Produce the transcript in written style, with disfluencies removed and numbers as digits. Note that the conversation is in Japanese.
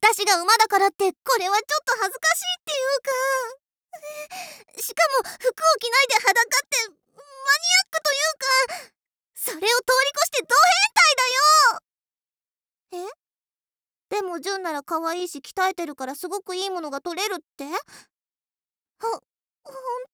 私が馬だからってこれはちょっと恥ずかしいっていうか、しかも服を着ないで裸ってマニアックというか、それを通り越してド変態だよ。でも純なら可愛いし鍛えてるからすごくいいものが取れるって？ほんと？